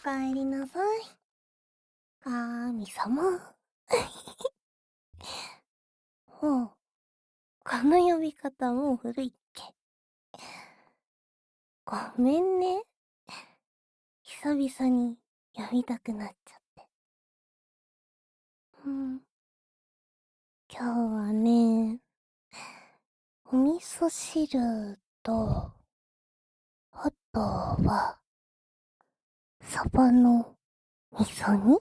かえりなさい。神様。もう、この呼び方もう古いっけ。ごめんね。久々に呼びたくなっちゃって。うん。今日はね、お味噌汁と、あとは、サバの味噌煮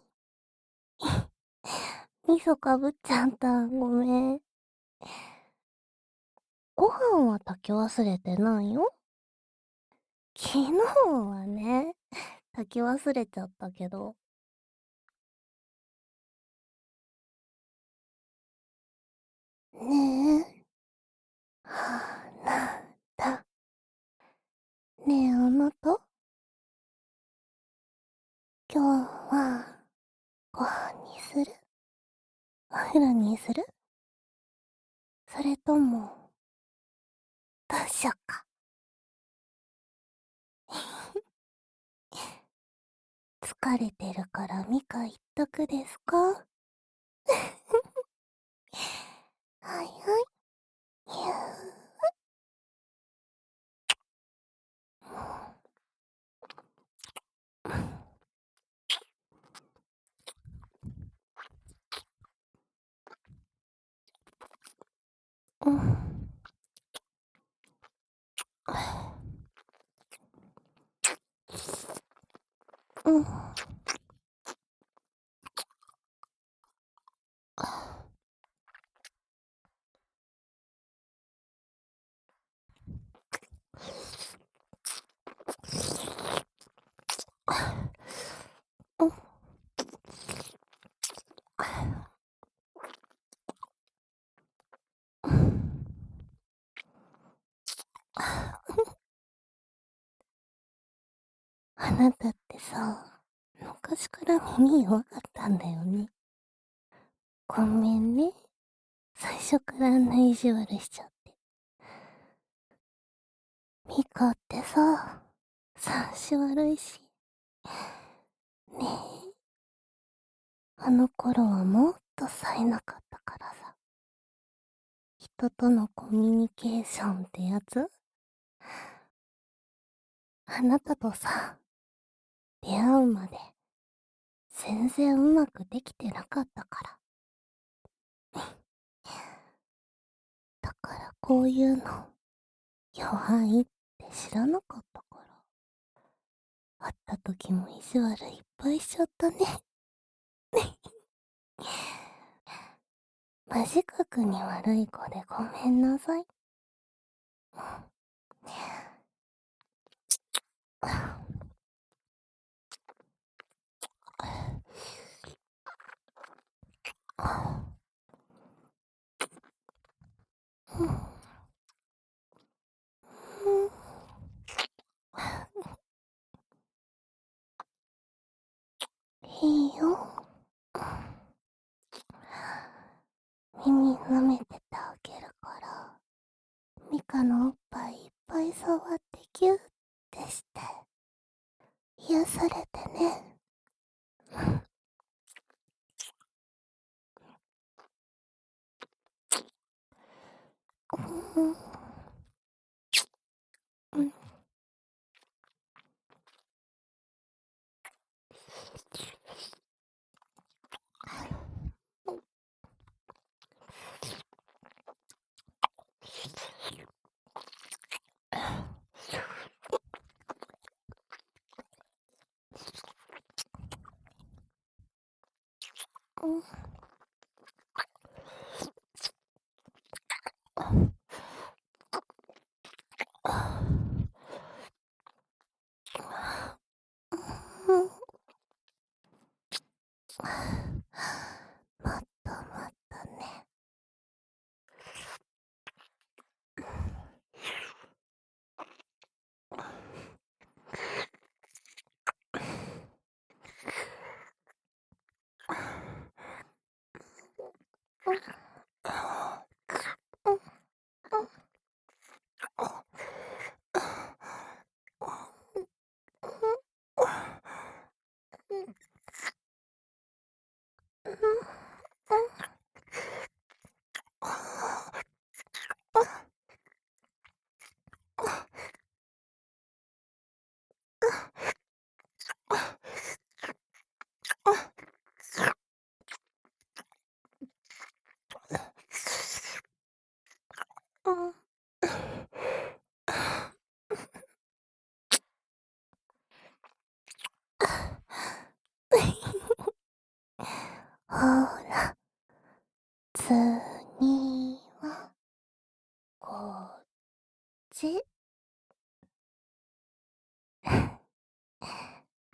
味噌かぶっちゃった。ごめん。ご飯は炊き忘れてないよ。昨日はね、炊き忘れちゃったけど。ねえ、はなた。ねえ、あなた、今日は、ご飯にする？お風呂にする？それとも、どうしよっか。疲れてるからミカ一択ですか？はいはい。にゅー。うん。うん。うん。あなたってさ、昔から耳弱かったんだよね。ごめんね。最初からあんな意地悪しちゃって。ミカってさ、察し悪いし。ねえ、あの頃はもっと冴えなかったからさ。人とのコミュニケーションってやつ、あなたとさ、出会うまで全然うまくできてなかったから。だからこういうの弱いって知らなかったから。会った時も意地悪いっぱいしちゃったね。マジ角に悪い子でごめんなさい。いいよ。耳舐めててあげるから、ミカのおっぱいいっぱい触ってギューってして癒されてね。うん。うん。うん。もっともっとね。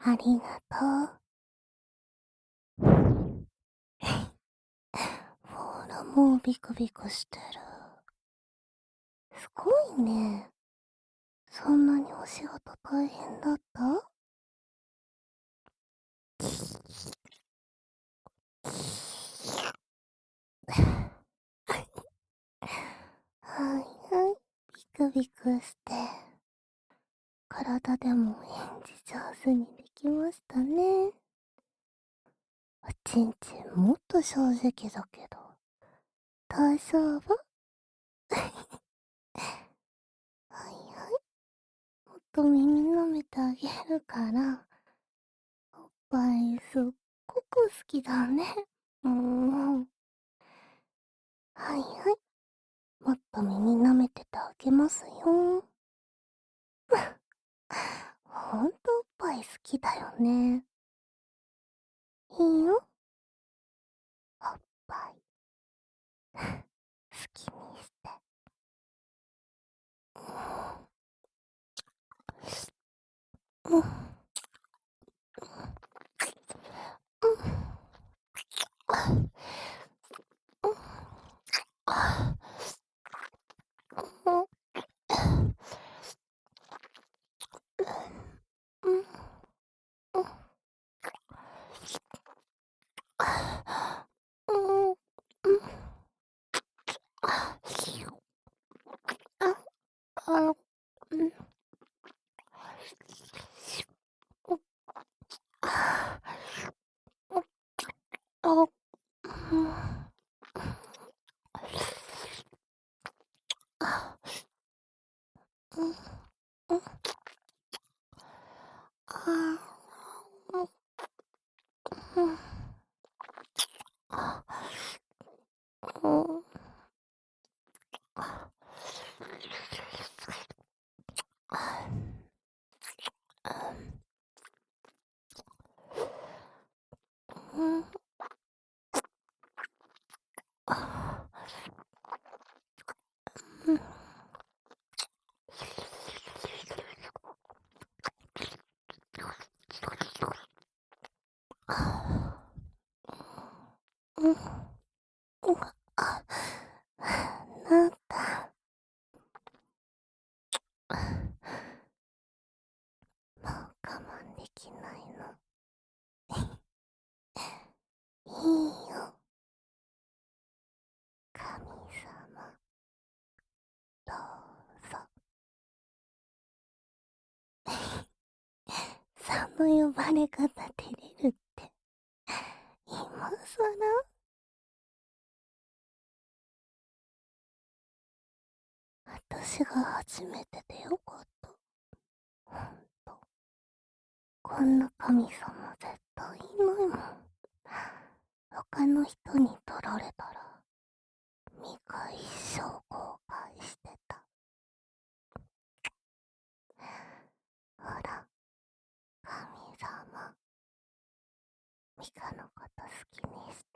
ありがとう。ほら、もうビクビクしてる。すごいね。そんなにお仕事大変だった？はいはい。ビクビクして。体でも返事上手にできましたね。おちんちんもっと正直だけど、大丈夫？はいはい。もっと耳舐めてあげるから、おっぱいすっごく好きだね。はいはい。もっと耳舐めててあげますよ。ほんとおっぱい好きだよね。いいよ。おっぱい。好きにして。うん。うん。なんだ。もう我慢できないの。いいよ。神様、どうぞ。その呼ばれ方照れるって。今更？私が初めてでよかった。ほんと。こんな神様絶対いないもん。他の人に取られたら、ミカ一生後悔してた。ほら、神様、ミカのこと好きにして。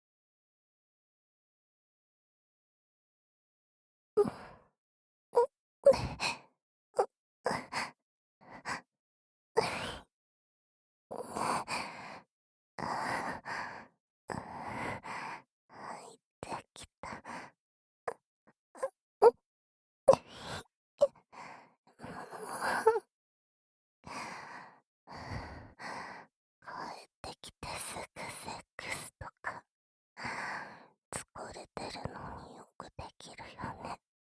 入ってきた。帰ってきてすぐセックスとか、疲れてるのによくできるよね。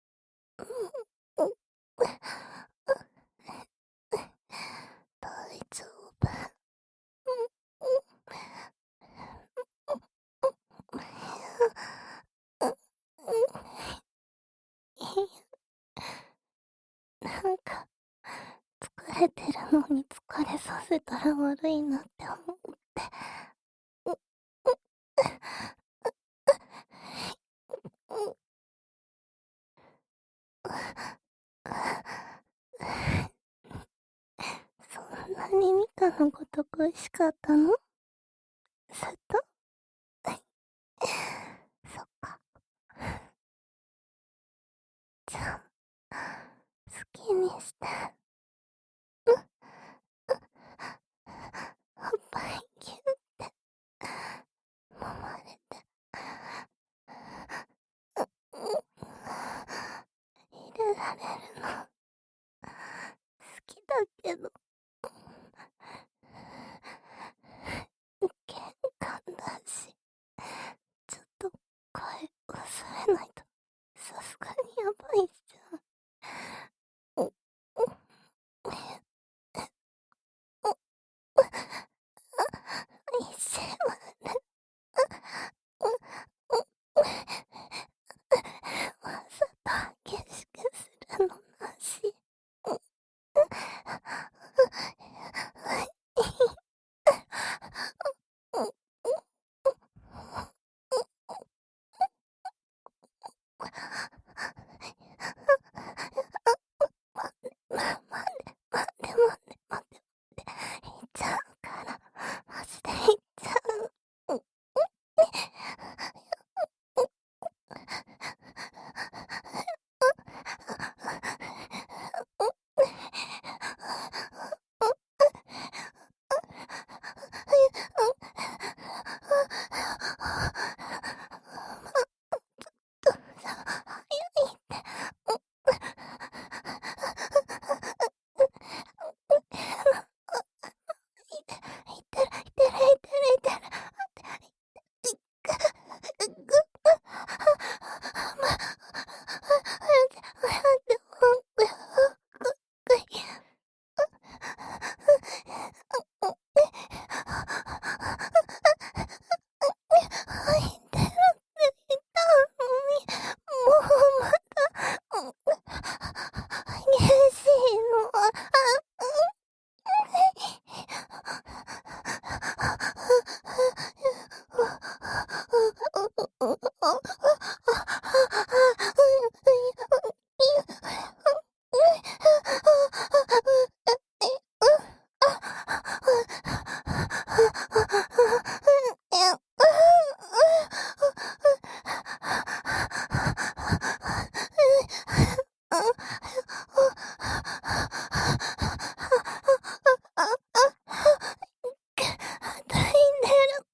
大丈夫。なんか、疲れてるのに疲れさせたら悪いなって思って。そんなにミカのこと恋しかったの？ずっと？そっか。じゃあ、好きにして。 いてるって言ったのに、もうまた、激しいのは、抱いてる。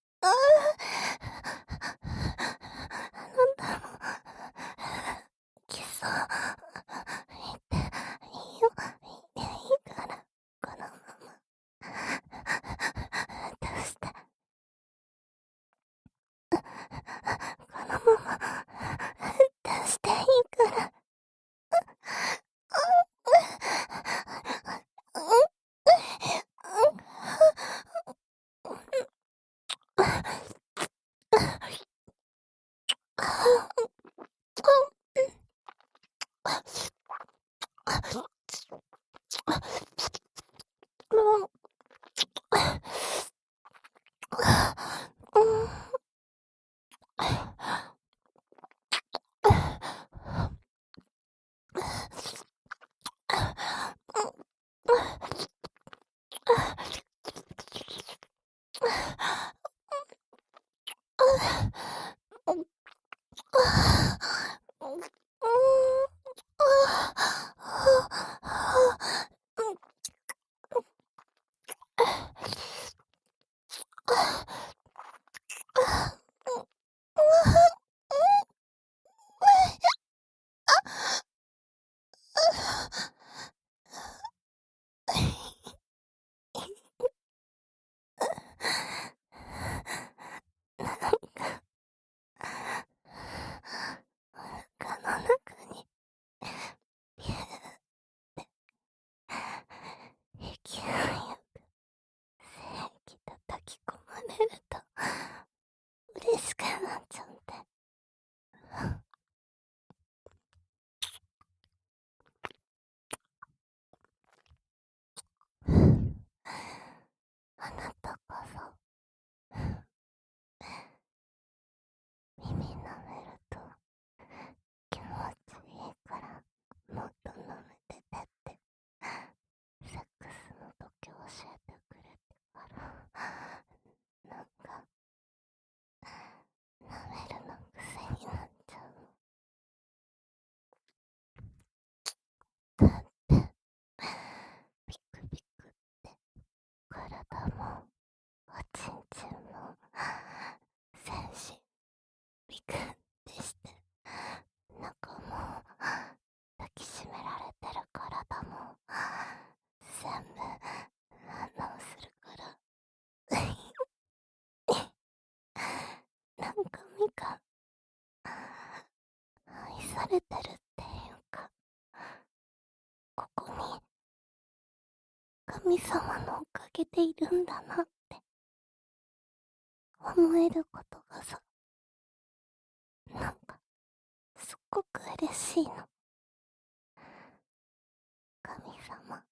あなたも、キスを、いて、いいよ、いていいから、このまま、出して、このまま、出していいから。お腹の中に、ピューって勢いよく精液叩き込まれると嬉しくなっちゃって。あなたこそ耳舐めると気持ちいいからもっと舐めててってセックスの時教えてくれてから、なんか舐めるの癖になっちゃうの。だってピクピクって体もおちんちんも全身ビクってして中も抱きしめられてる体も全部反応するからなんかミカ愛されてるっていうか、ここに神様のおかげでいるんだなって思えることがさ、なんかすっごく嬉しいの。神様